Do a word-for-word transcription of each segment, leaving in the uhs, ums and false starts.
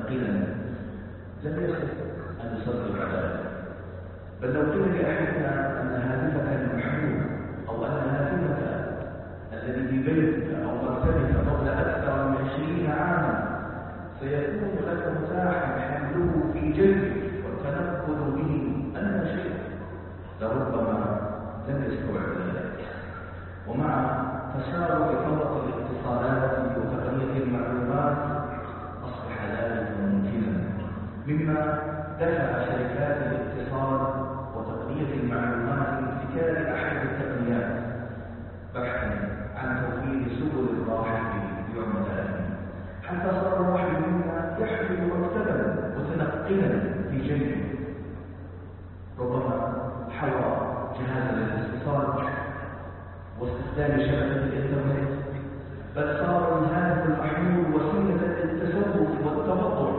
متنقلا لم يصح أن يصدق ذلك. بل لو قيل لأحدنا أن هاتفك المحمول أو أن هاتفك الذي في بيتك أو مكتبك قبل أكثر من عشرين عاما سيكون لك متاحا حمله في جيبك والتنقل به أن شيء، لربما لم يستوعب ذلك. ومع تسارع فرط الاتصالات وتقنية المعلومات أصبح ذلك ممكنا، مما دفع شركات الاتصال وتقنية المعلومات لابتكار أحد التقنيات بحثا عن توفير سبل الراحة بعملائهم، حتى صار الواحد منا يحمل مكتبا متنقلا في جيبه ربما حوى جهاز الاتصال واستخدام شبكة الإنترنت، بل صار الهاتف المحمول وسيلة للتسوق والتبضع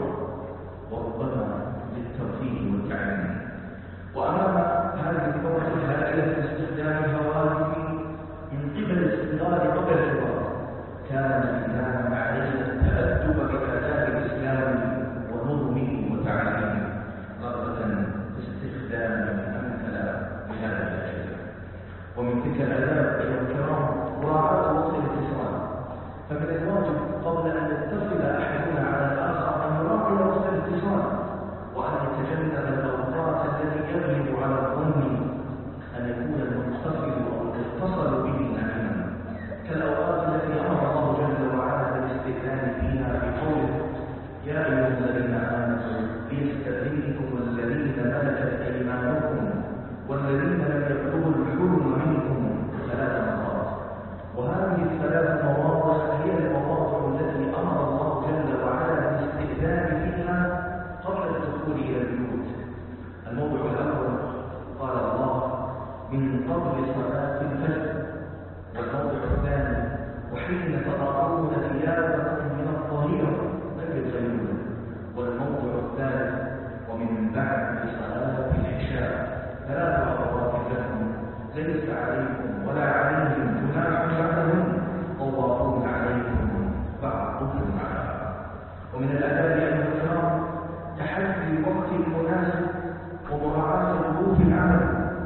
وربما للترفيه والتعليم. وأمام هذه الثورة الهائلة في استخدام الهواتف من قبل الاستقلال قبل الحوار، كان الإنسان عليه التأدب بآداب الإسلام ونظمه وتعليمه رغبة في استخدام أمثل لهذه الأشياء. ومن تلك الآداب أيها الكرام مراعاة وقت الاتصال، فمن الواجب قبل أن يتصل أحدنا على الآخر أن يراعي وقت الاتصال وأن يتجنب الأوقات التي يغلب على الظن أن يكون المتصل أو المتصل به نائما، كالأوقات التي أمر الله جل وعلا بالاستئذان فيها بقوله: يا أيها الذين آمنوا ليستأذنكم الذين ملكت أيمانكم والذين لم يبلغوا الحلم منكم ثلاث مرات. وهذه الثلاث مواضع هي المواضع التي أمر الله جل وعلا بالاستئذان فيها قبل الدخول إلى البيوت. الموضع الأول قال الله: من قبل صلاة الفجر. والموضع الثاني: وحين تضعون ثيابكم من الظهيرة أي الغيلولة. والموضع الثالث: ومن بعد صلاة العشاء. ثلاث أوقات لكم ليس عليكم ولا عليهم جناح بعدهم طوافون عليكم بعضكم على بعض. ومن الآداب أيها الكرام تحدي الوقت المناسب ومراعاة ظروف العمل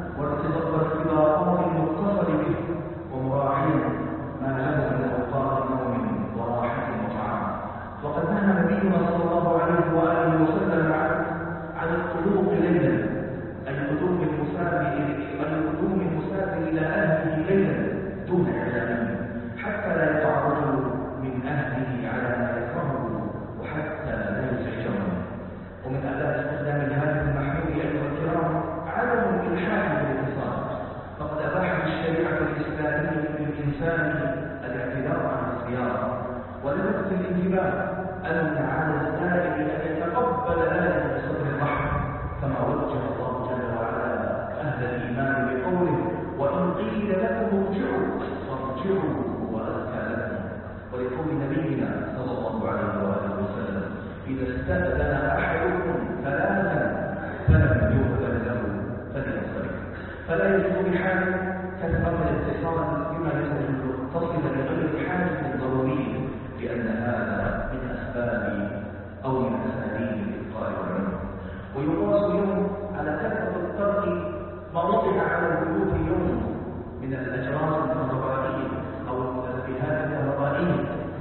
وارتباطات المتصل به ومراعية ما له من أوقات نوم وراحة وطعام. وقد نهى نبينا صلى الله عليه وآله وسلم عن القلوب ليلا، أي قدوم المسافر أي قدوم المسافر إلى أهله ليلا دون إعلانه، حتى لا يقع الرجل من أهله على ما يكرهه وحتى لا يزعجهم. ومن آداب استخدام الهاتف المحمول أيها الكرام عدم الإلحاح بالاتصال، فقد أباحت الشريعة الإسلامية للإنسان الاعتذار عن الزيارة ولفت الانتباه أن على الزائر أن يتقبل ذلك بصدر رحب، كما وجه الله جل وعلا أهل الإيمان بقوله: وإن قيل لكم ارجعوا فارجعوا وأزكى لكم. ولقول نبينا صلى الله عليه وآله وسلم: إذا استأذن أحدكم ثلاثا فلم يؤذن له فلينصرف. فلا يجوز بحال كثرة الاتصال بما يخرج المتصل لغير حاجة ضرورية، لأن هذا من أسباب أو من أساليب الإبقاء والعمر. ويقاس اليوم على كثرة الطرق ما وضع على البيوت اليوم من الأجراس الكهربائية أو التنبيهات الكهربائية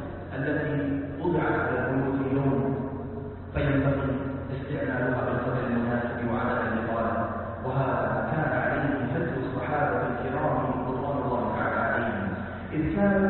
التي وضعت على البيوت اليوم، فينبغي استعمالها بالقدر المناسب وعدم الإطالة. وهذا كان عليه هدي الصحابة الكرام رضوان الله تعالى عليهم، إذ كانوا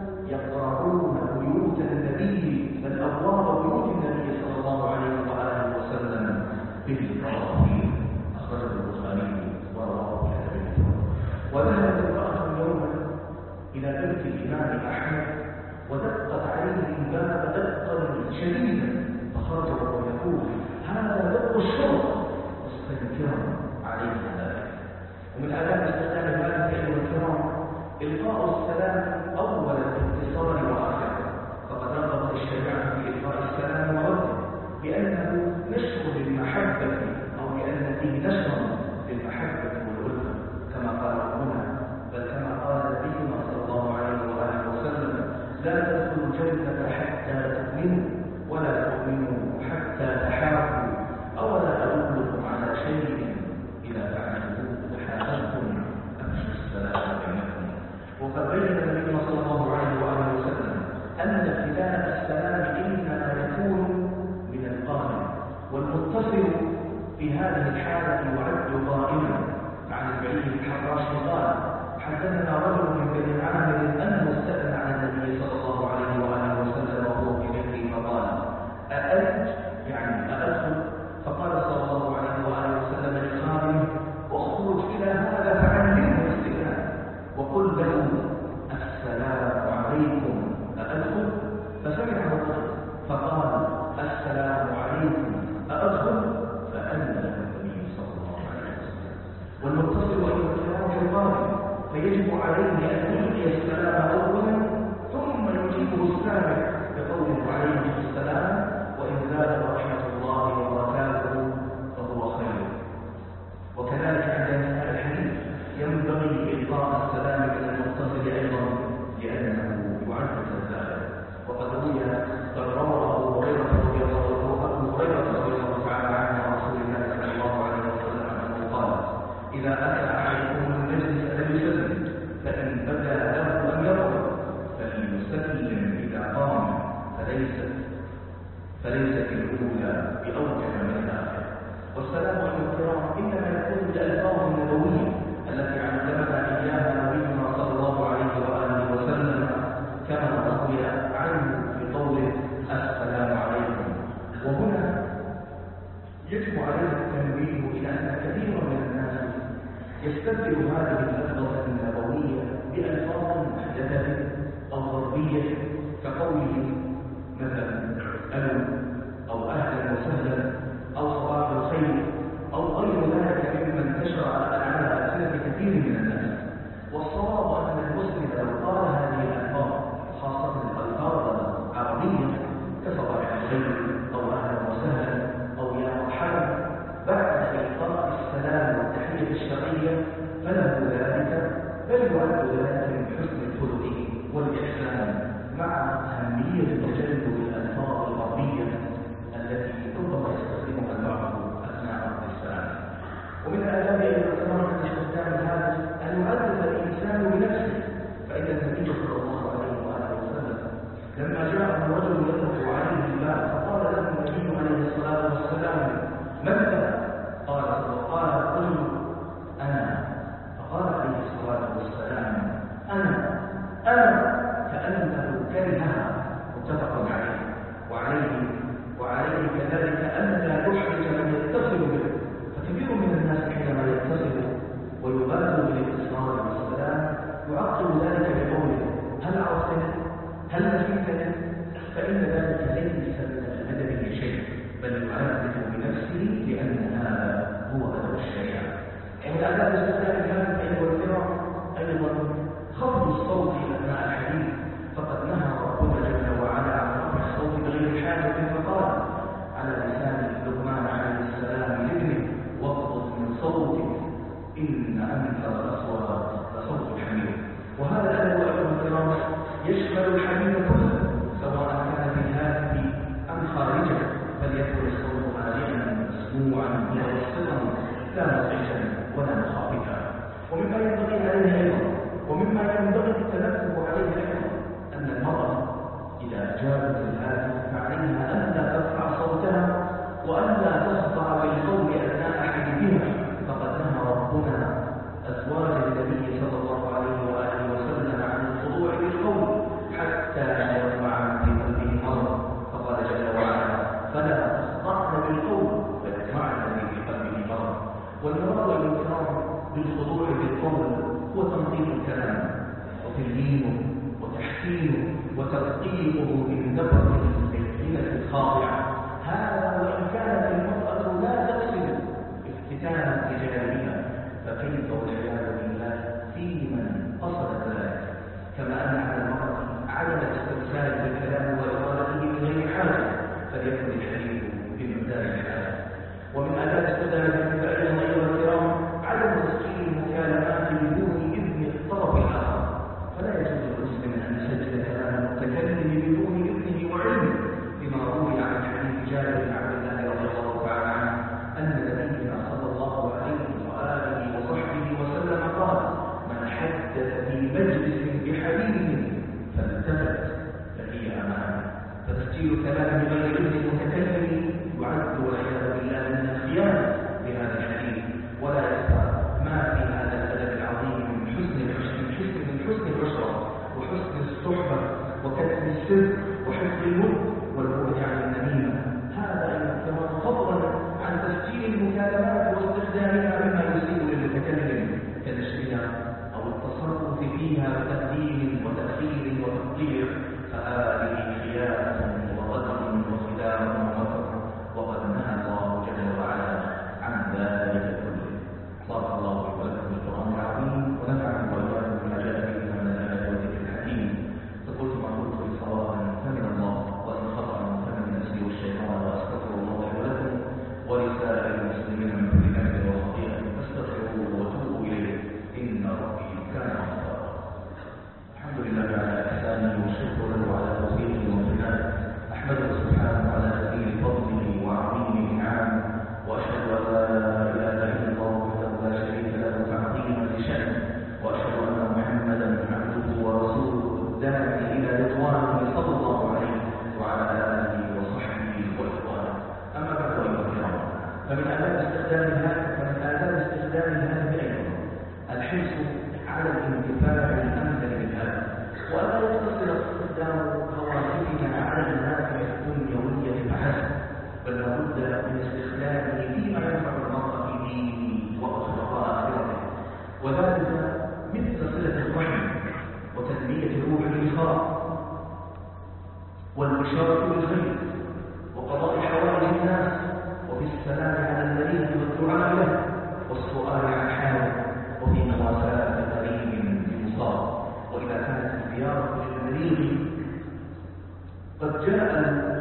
يقرعون بيوت النبي بل أبواب بيوت النبي صلى الله عليه وآله وسلم بالتراضي. أخرجه البخاري ورواه الترمذي. وذهبت امرأة يوما إلى بيت الإمام أحمد ودقت عليه الباب دقا شديدا، فخرج وهو يقول: هذا دق الشرطة، مستنكرا عليه ذلك. ومن آداب استخدام الهاتف أيها الكرام إلقاء السلام أول الاتصال وآخره، فقد رغبت الشريعة في إلقاء السلام ورده لأنه نشر للمحبة أو لأن فيه نشر للمحبة والألفة، كما قال هنا بل كما قال نبينا صلى الله عليه وآله وسلم: لا تدخلوا الجنة حتى تؤمنوا ولا تؤمنوا حتى هذه الحالة يعد قائما. عن البعيد الحراش قال حدثنا رجل من بني عامر أنه استأذن على النبي صلى الله عليه وآله وسلم وهو في بيته فقال أأنت يعني أأدخل؟ فقال صلى الله عليه وآله وسلم لخادمه اخرج إلى هذا فعلمه الاستئذان وقل له السلام عليكم أأدخل؟ فسمعه الطفل فقال السلام عليكم أأدخل؟ فأذن النبي صلى الله عليه وسلم. والمتصل أيضا الكلام في القادم فيجب عليه أن يلقي السلام أولا ثم يجيبه السامع بقوله عليه السلام وإن زاد رحمة الله وبركاته فهو خير. وكذلك عند انتهاء الحديث ينبغي إلقاء السلام من المتصل أيضا لأنه يعد كالزائر. وقد روي قد روى أبو هريرة رضي الله عنه أبو هريرة رضي الله تعالى عنه عن رسول الله صلى الله عليه وسلم أنه قال إذا أتى أحدكم المجلس فليسلم فإن بدا له أن يقرأ فليسلم إذا قام فليست فليست الأولى بأوجه من الآخر. والسلام على الكرام إنما يكون بالألفاظ النبوية التي علمنا إياها نبينا صلى الله عليه وآله وسلم كما روي عنه في قوله السلام عليكم. وهنا يجب عليه التنبيه إلى أن كثيرا من الناس يستبدل هذه اللفظة النبوية بألفاظ محدثة أو غربية كقوله مثلا ألو أو أهلا وسهلا أو صباح الخير أو غير ذلك مما انتشر على ألسنة كثير من الناس. والصواب أن المسلم لو قال هذه الألفاظ خاصة الألفاظ العربية كصباح الخير أو أهلا وسهلا أو يا مرحبا بعد إلقاء السلام والتحية الشرعية فله ذلك بل يعد ذلك من حسن الخلق والإحسان مع أهمية تجنب الألفاظ الغربية التي ربما يستخدمها البعض أثناء السلام. ومن آداب الاعتراف باستخدام هذا أن يعرف الإنسان بنفسه. فإن النبي صلى الله عليه وآله وسلم لما جاءه رجل يدخل عليه الباب فقال له النبي عليه الصلاة والسلام من ذا؟ قال قال الرجل أنا. فقال عليه الصلاة والسلام أنا أنا كأنه كرهها. متفق عليه. وعليه وعليه كذلك أن لا يحرج من يتصل به. فكثير من الناس حينما يتصل ويبادر بالاتصال والسلام يعقب ذلك بقوله هل عرفتني؟ هل نسيتني؟ فإن ذلك ليس من الأدب بشيء بل يعرف بنفسه لأن هذا هو أدب الشريعة. ومن آداب استخدام هذا أيها الكرام أيضا خفض الصوت أثناء الحديث. فقد نهى ربنا جل وعلا عن رفع الصوت بغير حاجة فقال على لسان لقمان عليه السلام لابنه واغضض من صوتك إن أنكر الأصوات لصوت الحمير. وهذا الأدب أيها الكرام يشمل الحمير كله سواء كان في الهاتف أم خارجه فليكن الصوت هادئا مسموعا متوسطا لا مزعجا ولا مخافتا. ومما ينبغي عليه أيضا ومما ينبغي التنبه عليه أيضا أن المرأة إذا أجابت الهاتف فعليها ألا ترفع صوتها وألا تخضع بالقول أثناء حديثها. فقد نهى ربنا أزواج النبي صلى الله عليه وآله وسلم عن الخضوع بالقول حتى يطمع في قلبه مرض. فقال جل وعلا فلا تخضعن بالقول فيطمع الذي في قلبه مرض. والمراد الكرام بالخضوع بالقول هو تنظيم الكلام وتليينه وتحسينه وتدقيقه من نبرة السكينة الخاضعة. هذا وإن كانت المرأة لا تقصد افتتانا رجالها فكيف والعياذ بالله في من قصد ذلك. كما أن على المرأة عدم استمثال بالكلام وإطالته بغير حاجة فليكن الحديث بمقدار الحاجة. ومن آداب استخدام النساء أيها الكرام عدم تسجيل المكالمات بدون إذن الطرف الآخر. فلا يجوز للمسلم أن يسجل كلام المتكلم بدون إذنه وعلمه بما روي عن حديث جابر بن عبد الله رضي الله تعالى عنه أن نبينا صلى الله عليه وآله وصحبه وسلم قال من حدث في مجلس بحديث فالتفت فهي أمانة. فتسجيل كلام بغير إذن المتكلم يعد والعياذ بالله من الخيانة. فيها بتقديم وتأخير وتقدير فهذه خيانة وغدر وخداع ومكر، وقد نهى الله جل وعلا عن ذلك كله. بارك الله لي ولكم بالقرآن العظيم ونفعني وإياكم بما جاء فيه من الآيات والذكر الحكيم. فقلت ما قلت صوابا فمن الله، وإن خطأ فمن نفسي والشيطان، وأستغفر الله لي ولكم ولسائر المسلمين من كل ذنب وخطيئة فاستغفروه وتوبوا إليه إن ربي كان غفارا. الحمد لله على إحسانه والشكر له على توفيقه وامتنانه. أحمده سبحانه على جزيل فضله وعظيم إنعامه، وأشهد أن لا إله إلا الله وحده لا شريك له تعظيما لشأنه، وأشهد أن محمدا عبده ورسوله الداعي إلى رضوانه صلى الله عليه وعلى آله وصحبه وإخوانه. أما بعد أيها الكرام، فمن آداب استخدام فمن آداب استخدام الهاتف أيضا الحرص على الانتفاع الأمثل بالهاتف، وألا يقتصر استخدام هواتفنا على المنافع الدنيوية فحسب، بل لابد من استخدامه فيما ينفع المرء في دينه وآخرته، وذلك مثل صلة الرحم وتنمية روح الإخاء والبشارة بالخير وقضاء حوائج الناس وفي السلام على المريض والدعاء له والسؤال عن حاله وفي مواساة قريب بمصاب. وإذا كانت الزيارة للمريض قد جاء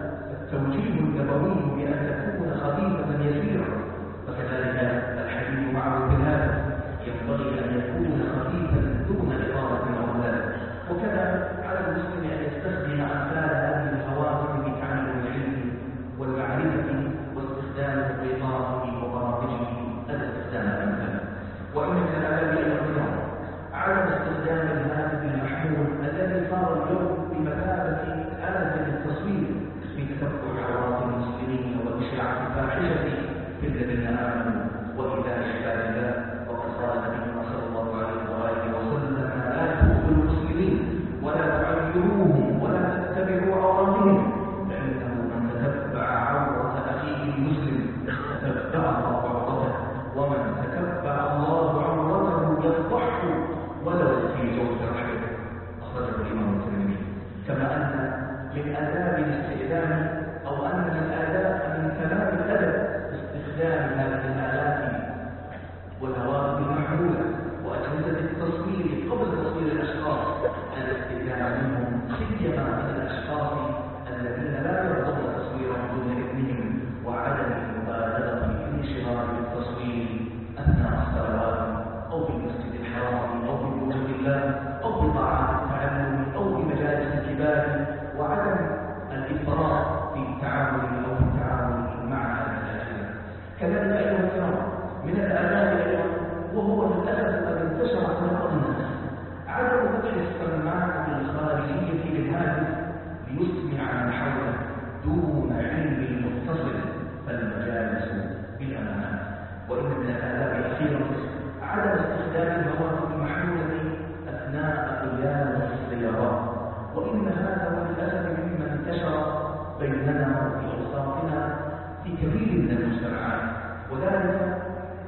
التوجيه النبوي بأن تكون خفيفة يسيرة، فكذلك الحديث معه بالهاتف ينبغي أن يكون خفيفا دون إطالة أولاد. وكذا على المسلم أن يستخدم أمثال هذه الهواتف في تعلم العلم والمعرفة واستخدام تطبيقاته وبرامجه الاستخدام الأمثل. وإن من الآداب أيها الكرام عدم استخدام الهاتف المحمول الذي صار اليوم بمثابة آلة للتصوير في تتبع عورات المسلمين وإشاعة الفاحشة في الذين آمنوا وإذا عباد الله. وقد قال نبينا صلى الله عليه وآله وسلم: لا تؤذوا المسلمين ولا تعيروهم ولا تتبعوا عوراتهم، فإنه من تتبع عورة أخيه المسلم تتبع الله عورته، ومن تتبع الله عورته يفضحه ولو في جوف رحمه. أخرجه الإمام الترمذي. كما أن من آداب الاستئذان أو أن من آداب من تمام الأدب استخدام هذه الآلات والهواتف المحمولة وأجهزة التصوير قبل تصوير الأشخاص، الاستئذان منهم سيما من الأشخاص الذين لا يرضون تصويرهم دون إذنهم، وعدم المبالغة في انشغال بالتصوير أثناء الصلوات أو في المسجد الحرام أو في بيوت الله أو في قاعات التعلم أو في مجالس الكبار، وعدم الإفراط في التعامل أو في التعامل مع هذه الأجهزة. كذلك أيها الكرام من الآداب أيضا، وهو للأسف قد انتشر عند بعض الناس، عدم فتح السماعات الخارجية للهاتف ليسمع من حوله دون علم المتصل، فالمجالس بالأمانات. وإن من الآداب أخيرا عدم استخدام الهواتف المحمولة أثناء قيادة السيارات، وإن هذا للأسف مما انتشر بيننا وفي أوساطنا في كثير من المجتمعات، وذلك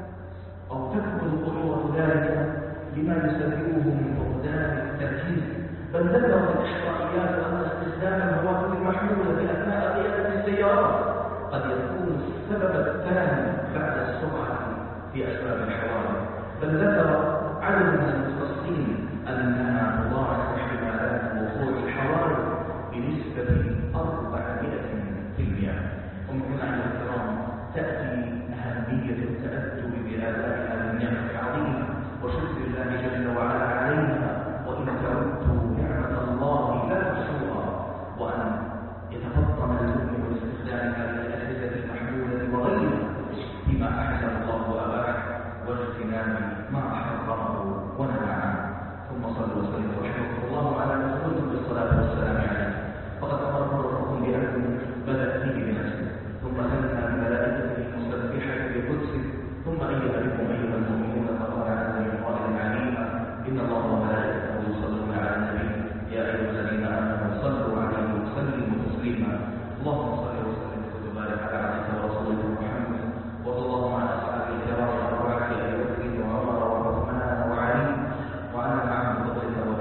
أو تكبر خطورة ذلك لما يسببه من فقدان التركيز. بل ذكرت الإحصائيات أن استخدام الهواتف المحمولة أثناء قيادة السيارات قد يكون السبب الثاني بعد السرعة في أسباب الحوادث. بل ذكر عدد من المختصين أنها تضاعف احتمالات وقوع الحوادث بنسبة أربعمائة بالمئة. ومن هنا أيها الكرام تأتي أهمية التأدب بآداب هذه النعمة العظيمة وشكر الله جل وعلا عليها، وإن تعدوا نعمة الله لا تحصوها، وأن يتفطن المؤمن باستخدام هذه الأجهزة المحمولة وغيرها بما أحسن الله وأباح، واجتناب ما حرمه ونهى عنه. ثم صلوا وسلموا رحمكم الله على ما قلتم بالصلاة والسلام عليه. فقد أمركم ربكم بأن بدأ فيه بنفسه، ثم ثنى بملائكته المسبحة بقدسه، ثم أيها بكم أيها المؤمنون فقال عز من قائل عليما: إن الله وملائكته يصلون على النبي يا أيها الذين آمنوا صلوا عليه وسلموا تسليما. اللهم صل وسلم وبارك على عبدك ورسولك محمد، وصلى الله على أصحابه الكرام الأربعة أبي بكر وعمر وعثمان وعلي، وعلى معهم بقية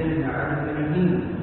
سيدنا علي بن اليمين